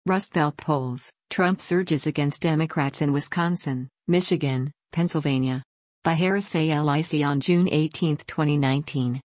Rust Belt polls: Trump surges against Democrats in Wisconsin, Michigan, Pennsylvania. By Harris A. Lic on June 18, 2019.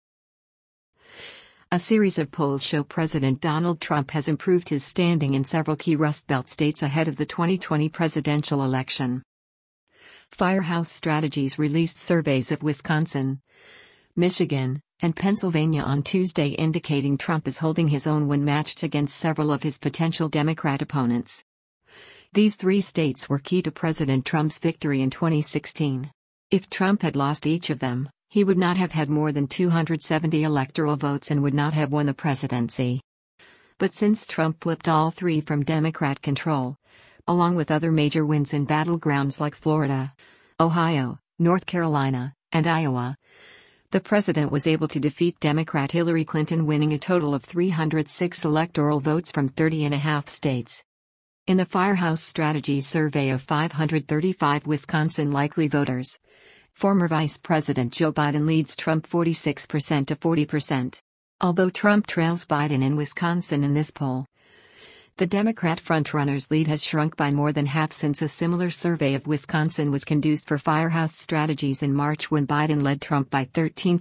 A series of polls show President Donald Trump has improved his standing in several key Rust Belt states ahead of the 2020 presidential election. Firehouse Strategies released surveys of Wisconsin, Michigan, and Pennsylvania on Tuesday indicating Trump is holding his own when matched against several of his potential Democrat opponents. These three states were key to President Trump's victory in 2016. If Trump had lost each of them, he would not have had more than 270 electoral votes and would not have won the presidency. But since Trump flipped all three from Democrat control, along with other major wins in battlegrounds like Florida, Ohio, North Carolina, and Iowa, the president was able to defeat Democrat Hillary Clinton, winning a total of 306 electoral votes from 30.5 states. In the Firehouse Strategies survey of 535 Wisconsin likely voters, former Vice President Joe Biden leads Trump 46% to 40%. Although Trump trails Biden in Wisconsin in this poll, the Democrat frontrunner's lead has shrunk by more than half since a similar survey of Wisconsin was conducted for Firehouse Strategies in March, when Biden led Trump by 13%,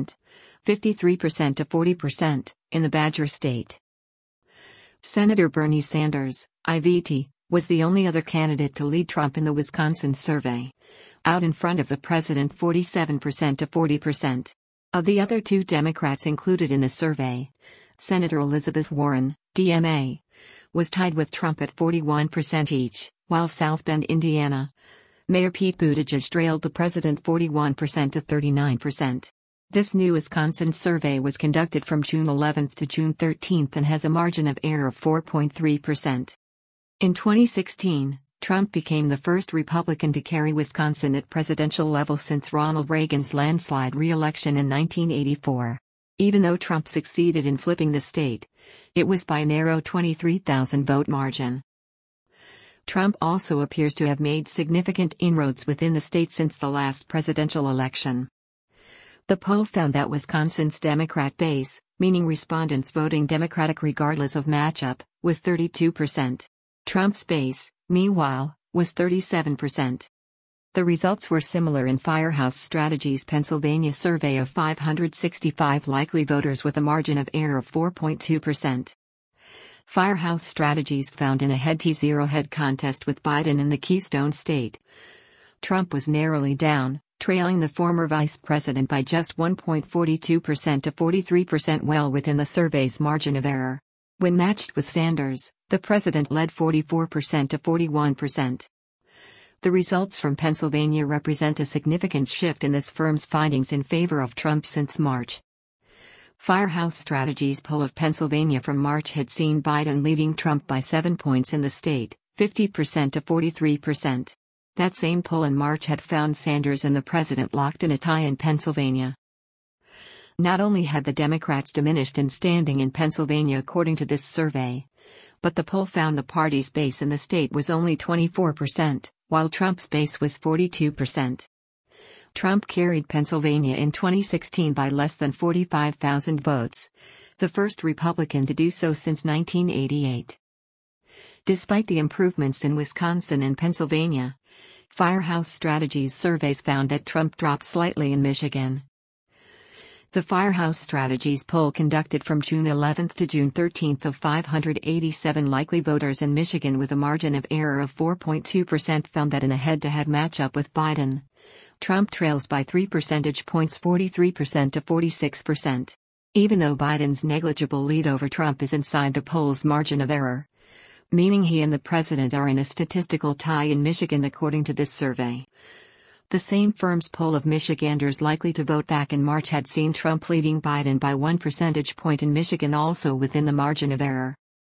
53% to 40%, in the Badger State. Senator Bernie Sanders, IVT, was the only other candidate to lead Trump in the Wisconsin survey, out in front of the president 47% to 40%. Of the other two Democrats included in the survey, Senator Elizabeth Warren, DMA, was tied with Trump at 41% each, while South Bend, Indiana, Mayor Pete Buttigieg trailed the president 41% to 39%. This new Wisconsin survey was conducted from June 11 to June 13 and has a margin of error of 4.3%. In 2016, Trump became the first Republican to carry Wisconsin at presidential level since Ronald Reagan's landslide re-election in 1984. Even though Trump succeeded in flipping the state, it was by a narrow 23,000 vote margin. Trump also appears to have made significant inroads within the state since the last presidential election. The poll found that Wisconsin's Democrat base, meaning respondents voting Democratic regardless of matchup, was 32%. Trump's base, meanwhile, was 37%. The results were similar in Firehouse Strategies' Pennsylvania survey of 565 likely voters with a margin of error of 4.2%. Firehouse Strategies found in a head-to-zero-head contest with Biden in the Keystone State, Trump was narrowly down, trailing the former vice president by just 1.42% to 43%, well within the survey's margin of error. When matched with Sanders, the president led 44% to 41%. The results from Pennsylvania represent a significant shift in this firm's findings in favor of Trump since March. Firehouse Strategies' poll of Pennsylvania from March had seen Biden leading Trump by 7 points in the state, 50% to 43%. That same poll in March had found Sanders and the president locked in a tie in Pennsylvania. Not only had the Democrats diminished in standing in Pennsylvania according to this survey, but the poll found the party's base in the state was only 24%, while Trump's base was 42%. Trump carried Pennsylvania in 2016 by less than 45,000 votes, the first Republican to do so since 1988. Despite the improvements in Wisconsin and Pennsylvania, Firehouse Strategies surveys found that Trump dropped slightly in Michigan. The Firehouse Strategies poll conducted from June 11 to June 13 of 587 likely voters in Michigan with a margin of error of 4.2% found that in a head-to-head matchup with Biden, Trump trails by 3 percentage points, 43% to 46%. Even though Biden's negligible lead over Trump is inside the poll's margin of error, meaning he and the president are in a statistical tie in Michigan according to this survey. The same firm's poll of Michiganders likely to vote back in March had seen Trump leading Biden by 1 percentage point in Michigan, also within the margin of error.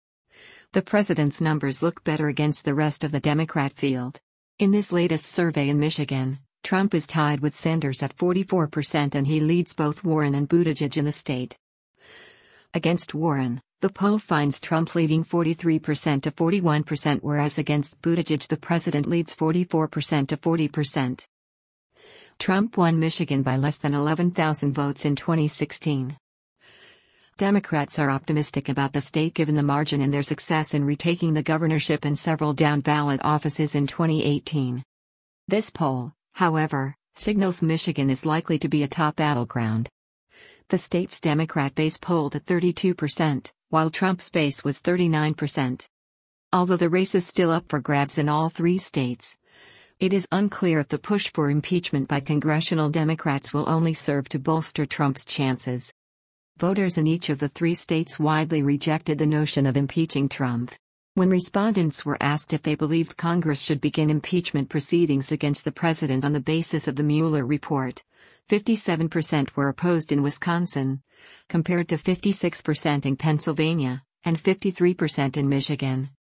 The president's numbers look better against the rest of the Democrat field. In this latest survey in Michigan, Trump is tied with Sanders at 44% and he leads both Warren and Buttigieg in the state. Against Warren, the poll finds Trump leading 43% to 41%, whereas against Buttigieg the president leads 44% to 40%. Trump won Michigan by less than 11,000 votes in 2016. Democrats are optimistic about the state given the margin in their success in retaking the governorship and several down-ballot offices in 2018. This poll, however, signals Michigan is likely to be a top battleground. The state's Democrat base polled at 32%, while Trump's base was 39%. Although the race is still up for grabs in all three states, it is unclear if the push for impeachment by congressional Democrats will only serve to bolster Trump's chances. Voters in each of the three states widely rejected the notion of impeaching Trump. When respondents were asked if they believed Congress should begin impeachment proceedings against the president on the basis of the Mueller report, 57% were opposed in Wisconsin, compared to 56% in Pennsylvania, and 53% in Michigan.